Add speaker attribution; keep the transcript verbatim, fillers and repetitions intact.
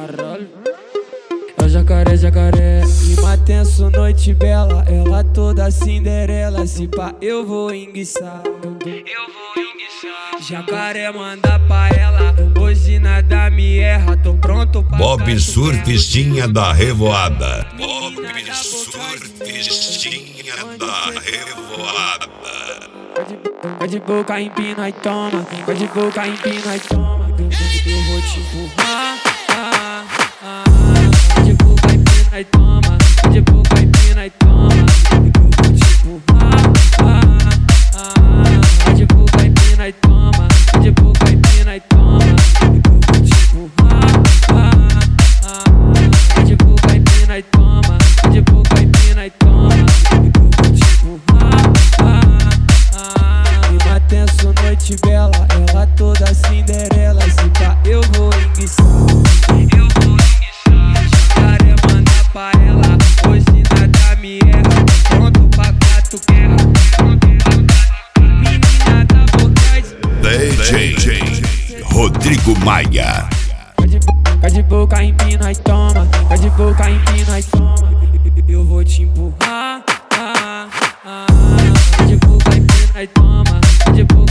Speaker 1: Caralho. É o jacaré, jacaré. Clima tenso, noite bela. Ela toda Cinderela. Se pá, eu vou enguiçar. Eu vou enguiçar. Jacaré manda pra ela. Hoje nada me erra. Tô pronto pra
Speaker 2: Bob Surfistinha da Revoada. Bob Surfistinha da Revoada.
Speaker 1: Vai de boca, empina e toma. Vai de boca, empina e toma. Eu vou te empurrar. Ah, ah, ah. De boca, empina e toma. De boca, empina e toma. Eu vou te empurrar. Ah, ah, ah. De boca, empina e toma. De boca, empina e toma. Eu vou te empurrar. Ah, ah, ah. De boca, empina e toma. De boca, empina e toma. Eu vou te empurrar. Ah, ah. Clima tenso, noite bela. Ela toda Cinderela. Se pá, eu vou enguiçar. Eu vou enguiçar. Jacaré manda pra ela. Hoje nada me erra. Pronto pra gato guerra. Menina da vontade.
Speaker 2: D J Rodrigo Maia.
Speaker 1: Vai de boca, empina e toma. Vai de boca, empina e toma. Eu vou te empurrar. Ah, ah, ah. De boca, empina e toma. De boca